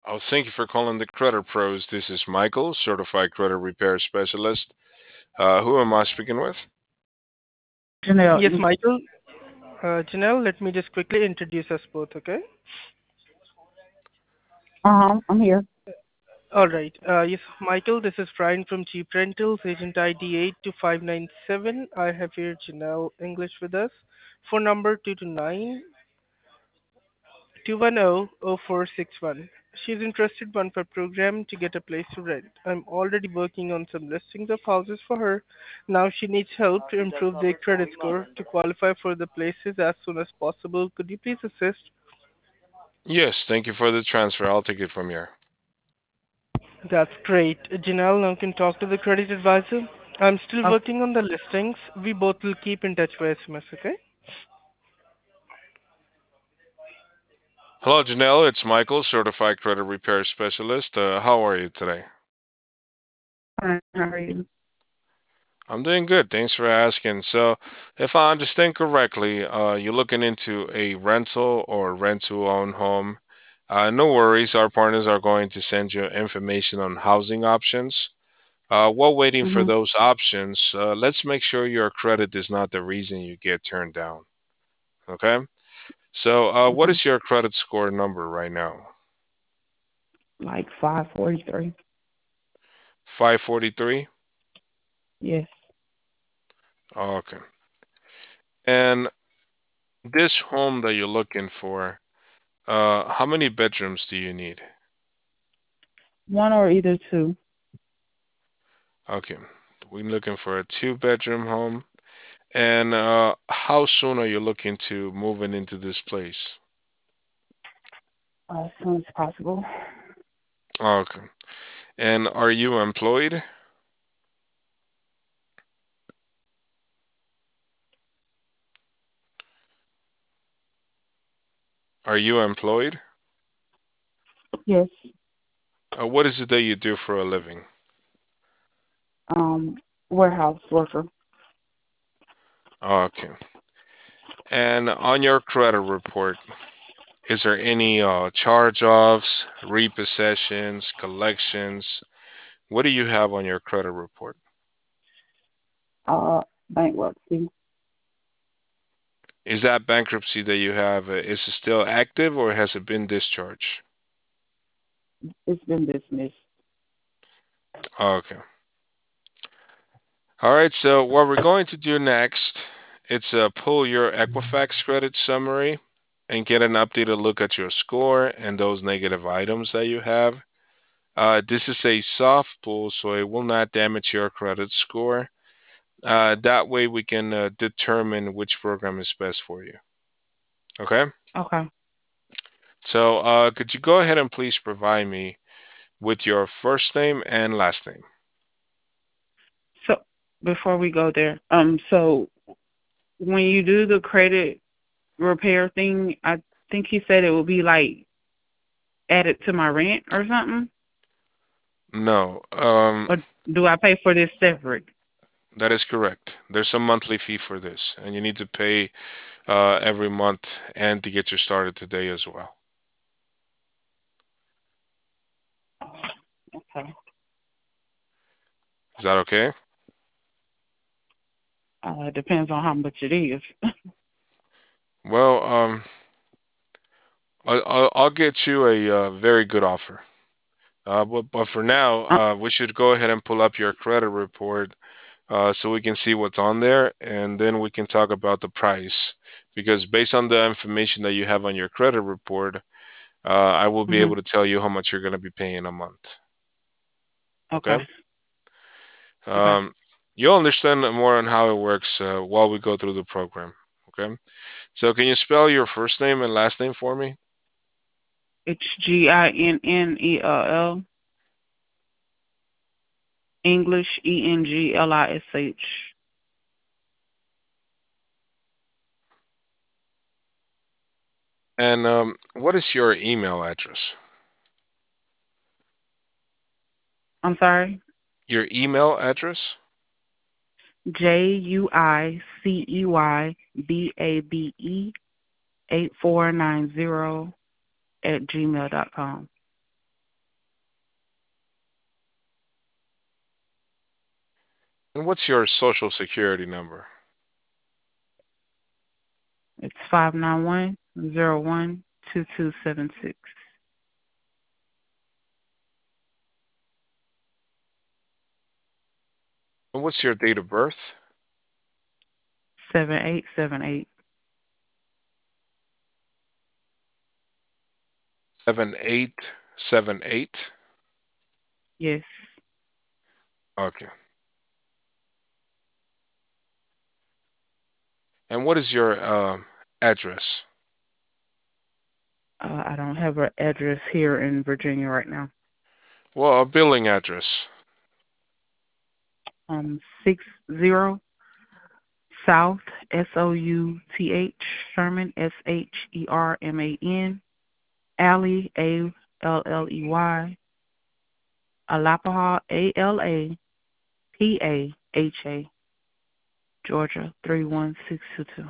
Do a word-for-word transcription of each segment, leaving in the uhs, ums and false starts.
Oh, thank you for calling the Credit Pros. This is Michael, certified credit repair specialist. Uh, who am I speaking with? Janelle, Yes, Michael. Uh, Janelle, let me just quickly introduce us both, okay? uh-huh, I'm here. All right. Uh, yes, Michael, this is Brian from Cheap Rentals, agent I D eight two five nine seven. I have here Janelle English with us. Phone number two two nine two one zero zero four six one. She's interested in one of our program to get a place to rent. I'm already working on some listings of houses for her. Now she needs help to improve their credit score to qualify for the places as soon as possible. Could you please assist? Yes, thank you for the transfer. I'll take it from here. That's great. Janelle now can talk to the credit advisor. I'm still Oh, working on the listings. We both will keep in touch by S M S, okay? Hello, Janelle. It's Michael, certified credit repair specialist. Uh, how are you today? fine. How are you? I'm doing good. Thanks for asking. So, if I understand correctly, uh, you're looking into a rental or rent to own home. Uh, no worries. Our partners are going to send you information on housing options. Uh, while waiting for Mm-hmm. those options, uh, let's make sure your credit is not the reason you get turned down. Okay? So, uh, what Okay. is your credit score number right now? Like five forty-three. five forty-three? Yes. Okay. And this home that you're looking for, uh, how many bedrooms do you need? One or either two. Okay. We're looking for a two bedroom home. And uh, how soon are you looking to moving into this place? Uh, as soon as possible. Okay. And are you employed? Are you employed? Yes. Uh, what is it that you do for a living? Um, warehouse worker. Okay. And on your credit report, is there any uh, charge-offs, repossessions, collections? What do you have on your credit report? Uh, bankruptcy. Is that bankruptcy that you have, uh, is it still active or has it been discharged? It's been dismissed. Okay. All right, so what we're going to do next, it's uh, pull your Equifax credit summary and get an updated look at your score and those negative items that you have. Uh, this is a soft pull, so it will not damage your credit score. Uh, that way, we can uh, determine which program is best for you. Okay? Okay. So, uh, could you go ahead and please provide me with your first name and last name? So before we go there, um, so when you do the credit repair thing, I think he said it will be like added to my rent or something. No, um, Or do I pay for this separate? that is correct. There's a monthly fee for this, and you need to pay uh, every month and to get you started today as well. Okay. Is that okay? Uh, it depends on how much it is. Well, um, I'll, I'll I'll get you a uh, very good offer. Uh, but, but for now, Uh, uh, we should go ahead and pull up your credit report uh, so we can see what's on there, and then we can talk about the price. Because based on the information that you have on your credit report, uh, I will be mhm. able to tell you how much you're going to be paying a month. Okay. Okay? Okay. Um, you'll understand more on how it works uh, while we go through the program. Okay? So, can you spell your first name and last name for me? It's G I N N E L L, English E N G L I S H. And um, what is your email address? I'm sorry. Your email address? J U I C E Y B A B E eight four nine zero at gmail dot com. And what's your social security number? It's five nine one zero one two two seven six. And what's your date of birth? Seven eight seven eight. seven eight seven eight. Yes. Okay. And what is your um, address? Uh, I don't have an address here in Virginia right now. Well, a billing address. Um, six zero South S O U T H Sherman S H E R M A N Alley A L L E Y Alapaha A L A P A H A Georgia three one six two two.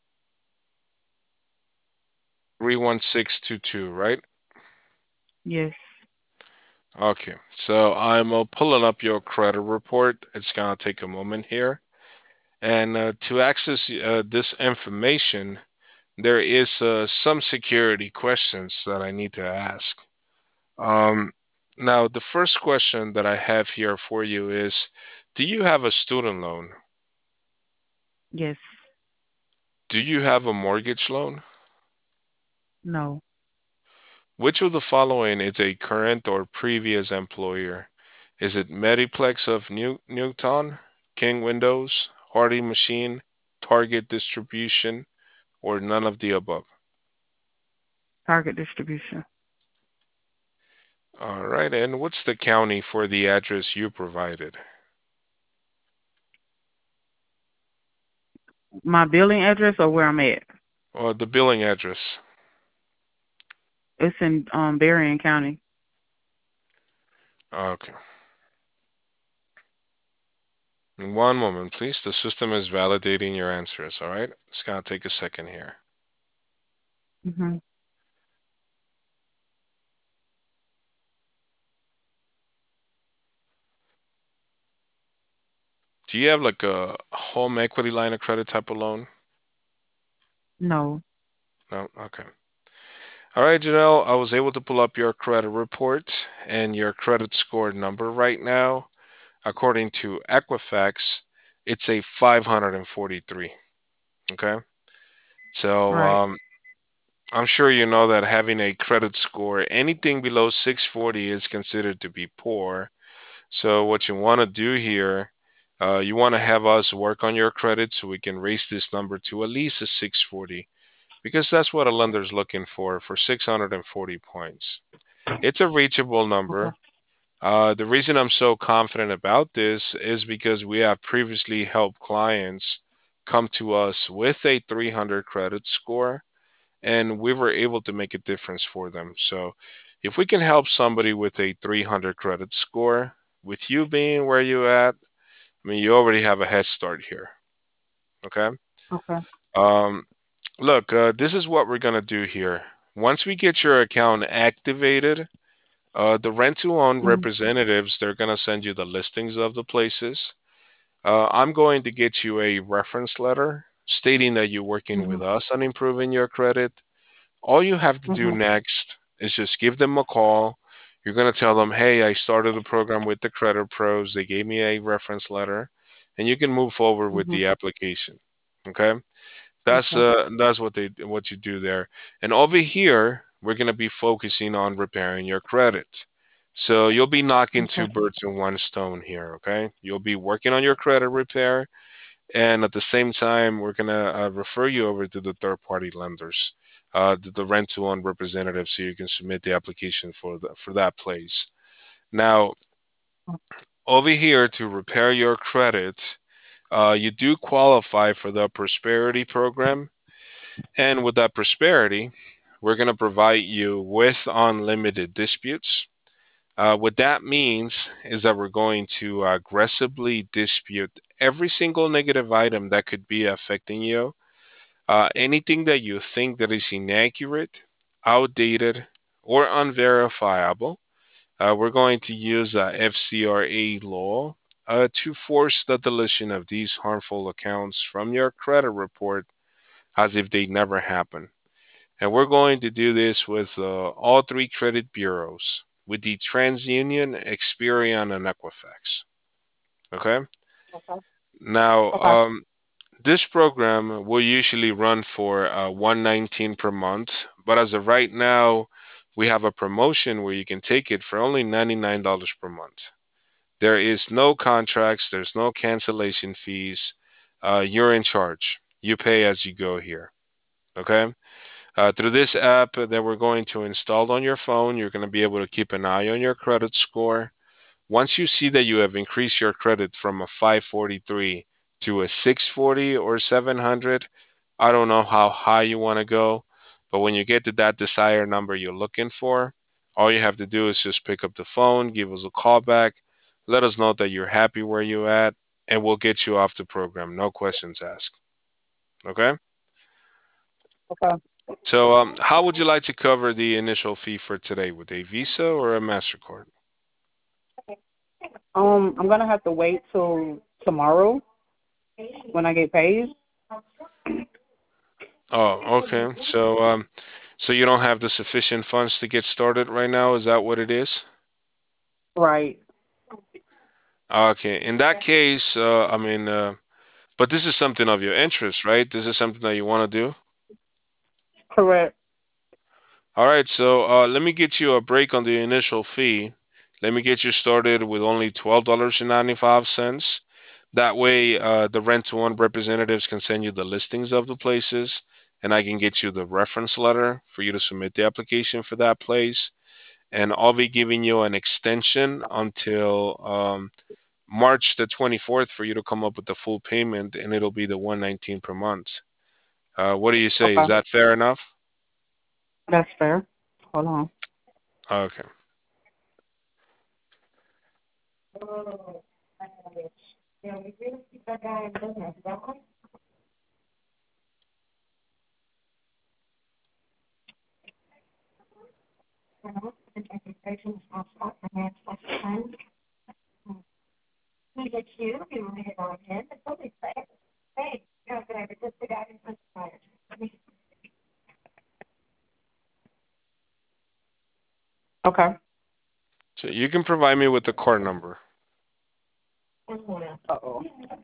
three one six two two, right? Yes. Okay. So I'm uh, pulling up your credit report. It's going to take a moment here. And uh, to access uh, this information, there is uh, some security questions that I need to ask. Um, Now, the first question that I have here for you is, do you have a student loan? Yes. Do you have a mortgage loan? No. Which of the following is a current or previous employer? Is it Mediplex of New Newton, King Windows, Hardy Machine, Target Distribution, or none of the above? Target distribution. All right, and what's the county for the address you provided? My billing address or where I'm at? Or the billing address? It's in um Berrien County. Okay. One moment, please. The system is validating your answers, all right? It's gonna take a second here. Mhm. Do you have like a home equity line of credit type of loan? No. No? Okay. All right, Janelle, I was able to pull up your credit report and your credit score number right now. According to Equifax, it's a five hundred forty-three. Okay. So Right. um, I'm sure you know that having a credit score, anything below six forty is considered to be poor. So what you want to do here, uh, you want to have us work on your credit so we can raise this number to at least a six forty because that's what a lender's looking for for six hundred forty points. It's a reachable Okay. number. Uh, the reason I'm so confident about this is because we have previously helped clients come to us with a three hundred credit score and we were able to make a difference for them. So, if we can help somebody with a three hundred credit score, with you being where you at, I mean, you already have a head start here. Okay. Okay. Um, Look, uh, this is what we're gonna do here. Once we get your account activated, uh, the rent to own Mhm. representatives, they're gonna send you the listings of the places. Uh, I'm going to get you a reference letter stating that you're working with Mhm. us on improving your credit. All you have to do Mhm. next is just give them a call. You're going to tell them, hey, I started the program with the Credit Pros. They gave me a reference letter, and you can move forward with Mhm. the application. Okay, that's Okay. uh that's what they what you do there. And over here, we're going to be focusing on repairing your credit. So you'll be knocking two Okay. birds in one stone here. Okay, you'll be working on your credit repair, and at the same time, we're going to uh, refer you over to the third party lenders, uh, the, the rent to own representative, so you can submit the application for, the, for that place. Now, over here to repair your credit, uh, you do qualify for the Prosperity program. And with that Prosperity, we're going to provide you with unlimited disputes. Uh, what that means is that we're going to aggressively dispute every single negative item that could be affecting you. Uh, anything that you think that is inaccurate, outdated, or unverifiable, uh, we're going to use uh, F C R A law uh, to force the deletion of these harmful accounts from your credit report as if they never happened. And we're going to do this with uh, all three credit bureaus, with the TransUnion, Experian, and Equifax. Okay? Okay. Now, Okay. um, this program will usually run for uh, one hundred nineteen dollars per month, but as of right now, we have a promotion where you can take it for only ninety-nine dollars per month. There is no contracts, there's no cancellation fees. Uh, you're in charge. You pay as you go here. Okay? Uh, through this app that we're going to install on your phone, you're going to be able to keep an eye on your credit score. Once you see that you have increased your credit from a five forty-three to a six forty or seven hundred, I don't know how high you want to go, but when you get to that desired number you're looking for, all you have to do is just pick up the phone, give us a call back, let us know that you're happy where you're at, and we'll get you off the program. No questions asked. Okay? Okay. So, um, how would you like to cover the initial fee for today? With a Visa or a MasterCard? Um, I'm gonna have to wait till tomorrow when I get paid. Oh, okay. So, um, so you don't have the sufficient funds to get started right now? Is that what it is? Right. Okay. In that case, uh, I mean, uh, but this is something of your interest, right? This is something that you want to do. Correct. All right. So, uh, let me get you a break on the initial fee. Let me get you started with only twelve dollars and ninety-five cents. That way, uh, the rent to own representatives can send you the listings of the places, and I can get you the reference letter for you to submit the application for that place. And I'll be giving you an extension until um, March the twenty-fourth for you to come up with the full payment, and it'll be the one nineteen per month. Uh, what do you say? Is Okay. that fair enough? That's fair. Hold on. Okay. Okay. So you can provide me with the card number. Uh-oh.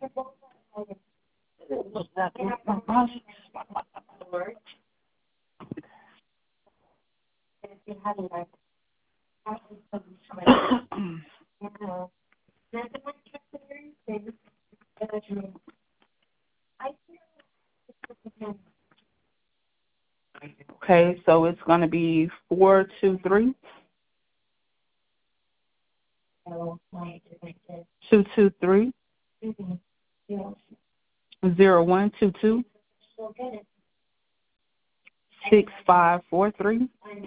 Okay, so it's gonna be four two three two two three zero one two two six five four three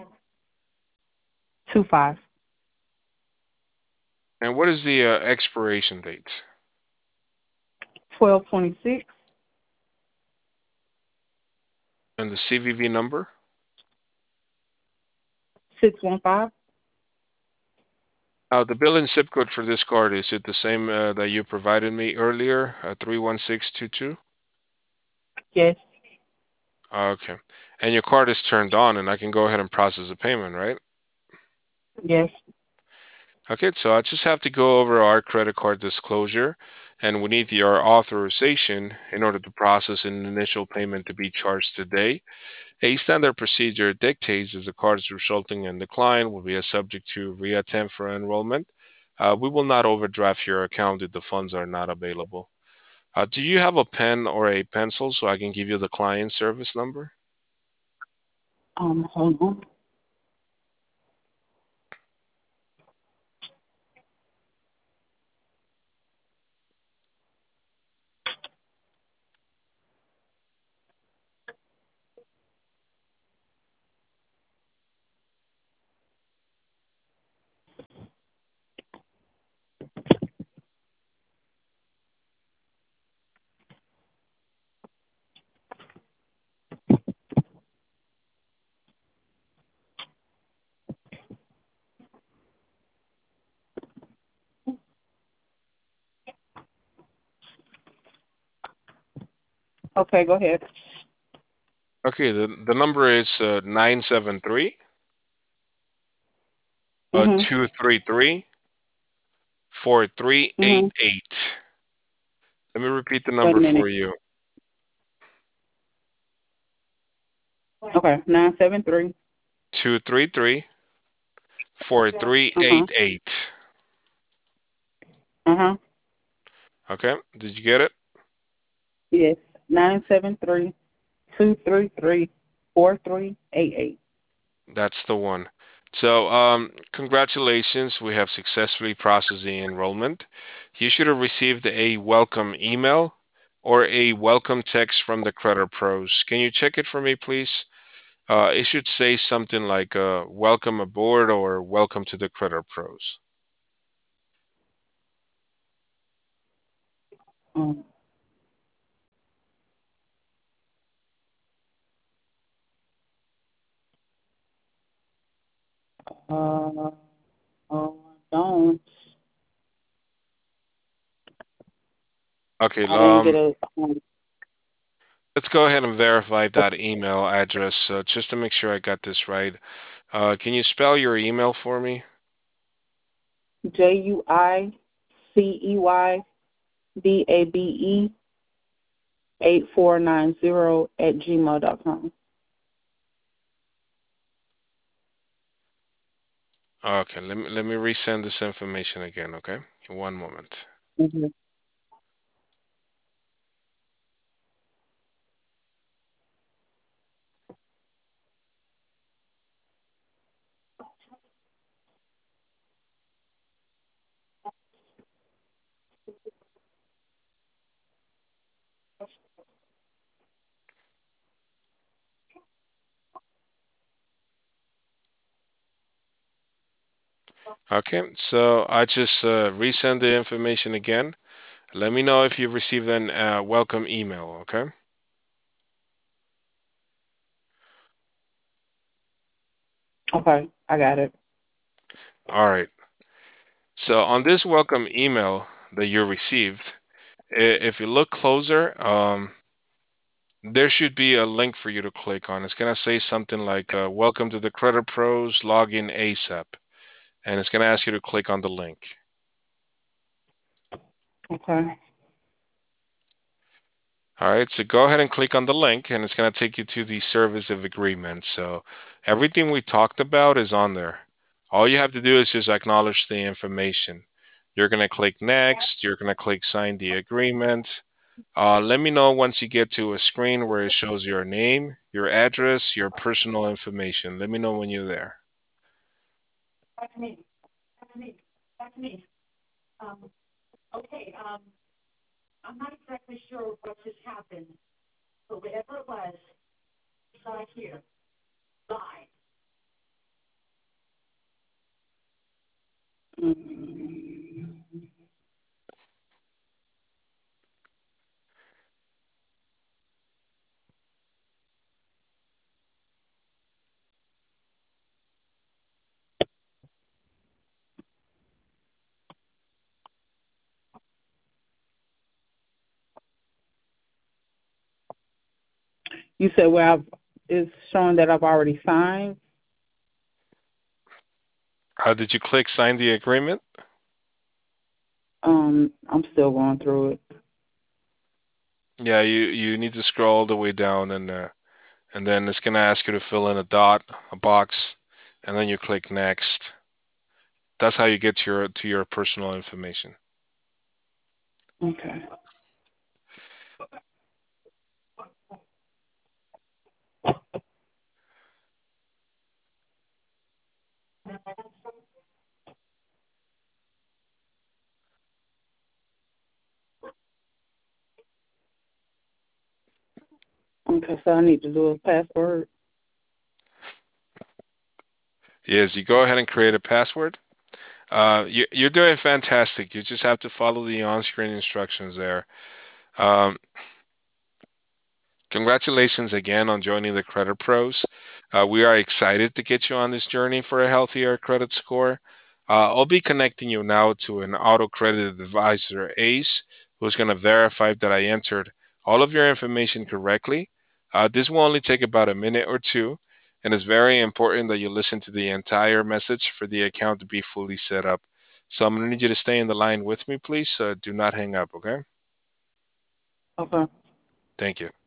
two five And what is the uh, expiration date? twelve twenty six And the C V V number? six one five. Uh, the billing zip code for this card, is it the same uh, that you provided me earlier, uh, three one six two two? Yes. Okay. And your card is turned on, and I can go ahead and process the payment, right? Yes. Okay, so I just have to go over our credit card disclosure, and we need your authorization in order to process an initial payment to be charged today. A standard procedure dictates that the cards resulting in decline will be a subject to reattempt for enrollment. Uh, we will not overdraft your account if the funds are not available. Uh, do you have a pen or a pencil so I can give you the client service number? Um, hold on. Okay, go ahead. Okay, the the number is uh, nine seven three uh Mhm. two three three four three eight Mhm. eight. Let me repeat the Wait a number for minute. you. Okay, nine seven three. Two three three four three Uh huh. eight eight. Uh huh. Okay, did you get it? Yes. Nine seven three two three three four three eight eight. That's the one. So, um, congratulations, we have successfully processed the enrollment. You should have received a welcome email or a welcome text from the Credit Pros. Can you check it for me, please? Uh, it should say something like uh, "Welcome aboard" or "Welcome to the Credit Pros." Um. Uh. Oh, I don't. Okay, I didn't get um, a. Um, let's go ahead and verify that email address uh, just to make sure I got this right. Uh, can you spell your email for me? J U I C E Y D A B E eight four nine zero at gmail dot com. Okay, let me let me resend this information again, okay? One moment. Mm-hmm. Okay, so I just uh, resend the information again. Let me know if you've received an uh, welcome email, okay? Okay, I got it. All right. So on this welcome email that you received, i- if you look closer, um, there should be a link for you to click on. It's gonna say something like uh, "Welcome to the Credit Pros, log in ASAP," and it's gonna ask you to click on the link. Okay. All right, so go ahead and click on the link, and it's going to take you to the service of agreement. So everything we talked about is on there. All you have to do is just acknowledge the information. You're going to click next. You're going to click sign the agreement. Uh, let me know once you get to a screen where it shows your name, your address, your personal information. Let me know when you're there. Mm. You said where I've it's showing that I've already signed. Uh, did you click sign the agreement? Um, I'm still going through it. Yeah, you, you need to scroll all the way down and uh, and then it's gonna ask you to fill in a dot, a box, and then you click next. That's how you get to your to your personal information. Okay. Okay, so I need to do a password. Yes, you go ahead and create a password. Uh, you, you're doing fantastic. You just have to follow the on-screen instructions there. Um, Congratulations again on joining the Credit Pros. Uh, we are excited to get you on this journey for a healthier credit score. Uh, I'll be connecting you now to an auto credit advisor, Ace, who's going to verify that I entered all of your information correctly. Uh, this will only take about a minute or two, and it's very important that you listen to the entire message for the account to be fully set up. So I'm going to need you to stay in the line with me, please. Uh, do not hang up, okay? Okay. Thank you.